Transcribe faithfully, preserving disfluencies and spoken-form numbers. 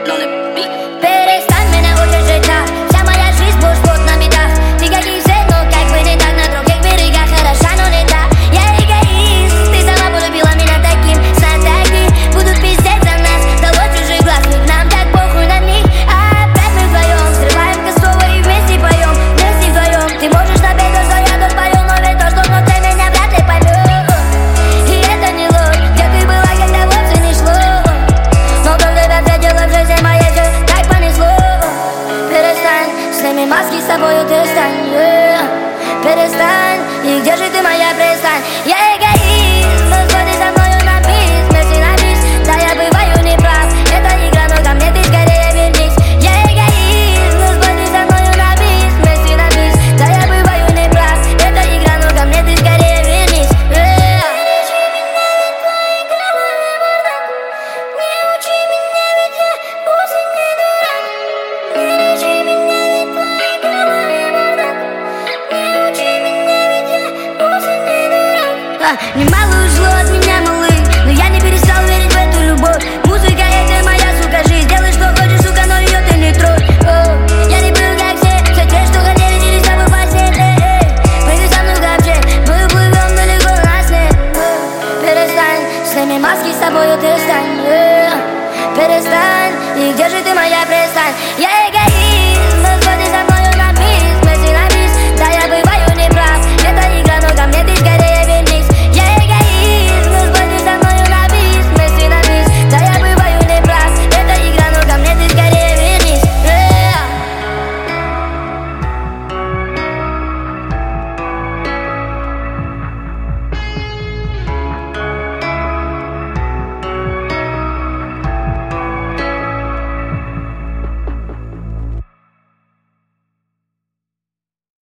Перестань меня учить жить так. Вся моя жизнь был спорт на медах. Ты как и все, но как бы не так. На других берегах хороша, но не так. Я эгоист, ты сама полюбила меня таким. Знатоки будут пиздеть за нас. Дало чужих глаз, ведь нам так похуй на них. А опять мы вдвоем скрываем косово и вместе поем. Вместе вдвоем. Ты можешь напеть то, что я тут пою, но ведь то, что внутри меня вряд ли поймешь. И это не ложь. Где ты была, когда вовсе не шло? Но кто тебя встретила в жизни моей же так понесло. Перестань, сними маски с собою ты стань, yeah. Перестань, и где же ты моя пристань? Я эгоист, но сходи со мною на бис, вместе на бис. Да, я бываю неправ, это игра, но ко мне ты скорее вернись. Я эгоист, но сходи со мною на бис, вместе на бис. Да, я бываю неправ, это игра, но ко мне ты скорее вернись, yeah. Не учи меня, ведь я вовсе не дурак. Не учи меня, ведь твои головы бардак. Не учи меня, ведь я вовсе не дурак. А, немало ушло от меня, малый, но я не перестал верить в эту любовь. Музыка — это моя, сука, жизнь. Делай, что хочешь, сука, но ее ты не трогай. О, я не был как все, все те, что хотели, через тобой постель. Эй, эй, прыгай со мной в ковчег, мы уплывем далеко на снег. О, перестань, сними маски с собою ты стань, yeah. Перестань, и где же ты моя пристань? Я эгоист.